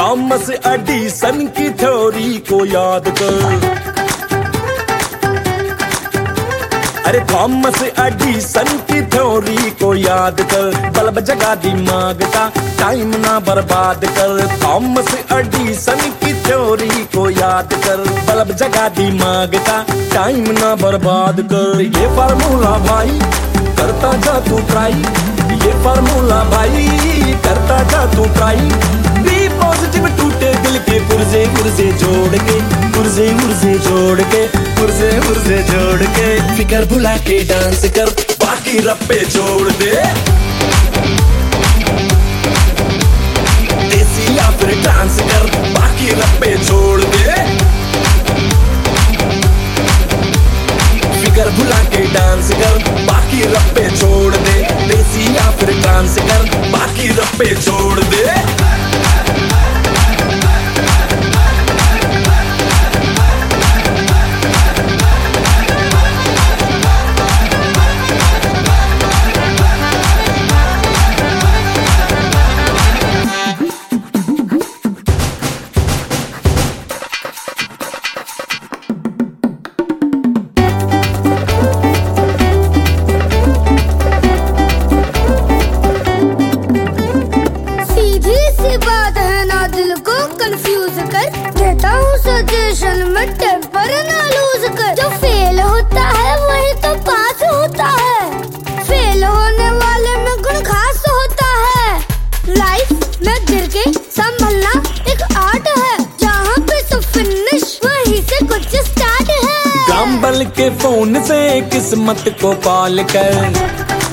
Thomas Edison की theory को याद कर। अरे थॉमस एडिसन की थ्योरी को याद कर, बल्ब जगा दिमाग का टाइम ना बर्बाद कर। थॉमस एडिसन की थ्योरी को याद कर, बल्ब जगा दिमाग का टाइम ना बर्बाद कर। ये फार्मूला भाई करता जा तू ट्राई, ये फार्मूला भाई करता जा तू ट्राई। बी पॉजिटिव टूटे दिल के पुर्जे पुर्जे जोड़ के, पुर्जे पुर्जे जोड़ के, पुर्जे पुर्जे जोड़ के। फिकर भुला के डांस कर, बाकी रप्पे जोड़ दे। देसी या फिर डांस कर, बाकी रप्पे जोड़ दे। फिकर भुला के डांस कर, बाकी रप्पे छोड़ दे। देसी या फिर डांस कर, बाकी रप्पे छोड़ दे। देता हूँ सजेशन में, टेम्पर ना लूज कर। जो फेल होता है वही तो पास होता है, फेल होने वाले में गुण खास होता है। लाइफ में गिर के संभलना एक आर्ट है, जहाँ पे तो फिनिश वहीं से कुछ स्टार्ट है। गैम्बल के फोन से किस्मत को कॉल कर।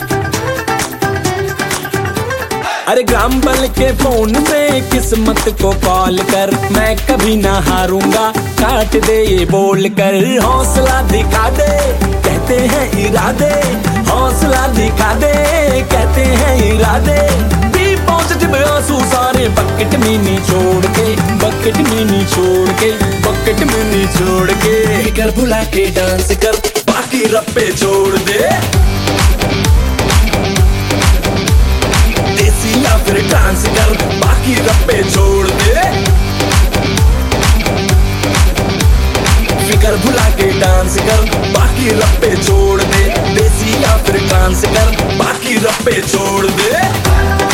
अरे गैम्बल के फोन से किस्मत को कॉल कर। मैं कभी ना हारूंगा काट दे ये बोल कर। हौसला दिखा दे कहते हैं इरादे, हौसला दिखा दे कहते हैं इरादे। बी पॉजिटिव आंसू सारे बकेट में निचोड़ के, बकेट में निचोड़ के, बकेट में निचोड़ के। फिकर भुला के डांस कर, बाकी रप्पे छोड़ दे। देसी या फिर डांस कर, बाकी रप्पे छोड़ दे। फिकर भुला के डांस कर, बाकी रप्पे छोड़ दे। देसी या फिर डांस कर, बाकी रप्पे छोड़ दे।